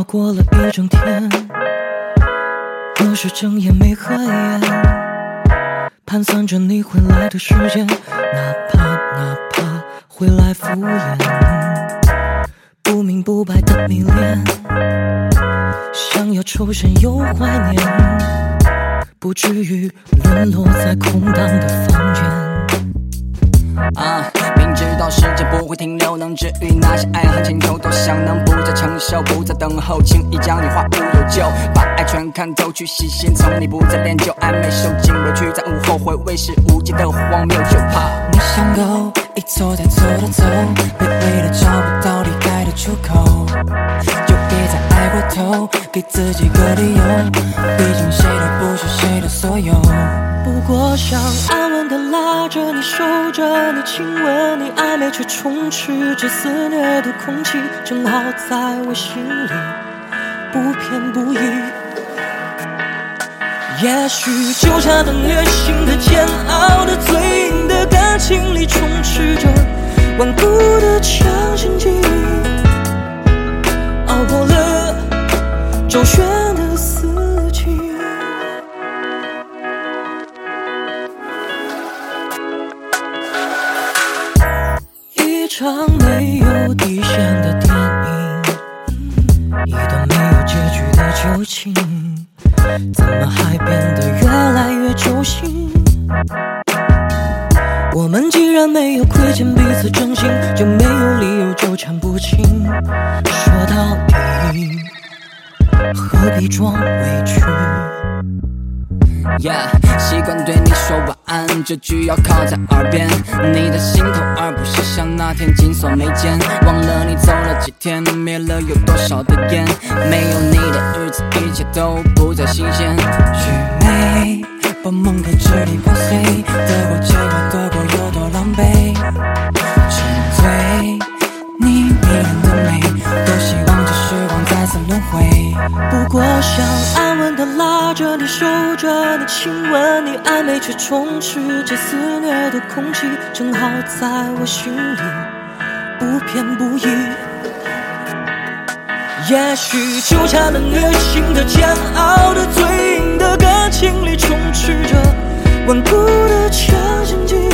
过了一整天，我是睁眼没合眼，盘算着你回来的时间，哪怕回来敷衍，不明不白的迷恋，想要抽身又怀念，不至于沦落在空荡的房间。 明知道时间不会停留，能治愈那些爱恨情仇，多想能不再承受，不再等候，轻易将你化无有救，把爱全看透，去细心从你不再恋旧，暧昧受尽委屈，再无后悔，为时无尽的荒谬，就怕你想go，一错再错的走，卑微的找不到离开的出口，就别再爱过头，给自己个理由，毕竟谁都不是谁的所有。不过想安稳的拉着你，守着你，亲吻你，暧昧却充斥着肆虐的空气，正好在我心里，不偏不倚。也许就差那虐心的、煎熬的、嘴硬的感情里，充斥着顽固的强心剂，熬过了周旋的四季。一场没有底线的电影，一段没有结局的旧情，怎么还变得越来越揪心？我们既然没有亏欠彼此真心，就没有理由纠缠不清。说到底，何必装委屈？ 习惯对你说晚安，这句要靠在耳边，你的心头，而不是像那天紧锁眉间。忘了你走了几天，灭了有多少的烟，没有你的日子，一切都不再新鲜。 许美把梦给支离破碎，得过且过，得过有多狼狈，沉醉你迷人的美，多希望这时光再次轮回。不过想安稳的拉着你，守着你，亲吻你，暧昧却充斥着肆虐的空气，正好在我心里，不偏不倚。也许就差那虐心的、煎熬的、嘴硬的感情里，充斥着顽固的强心剂。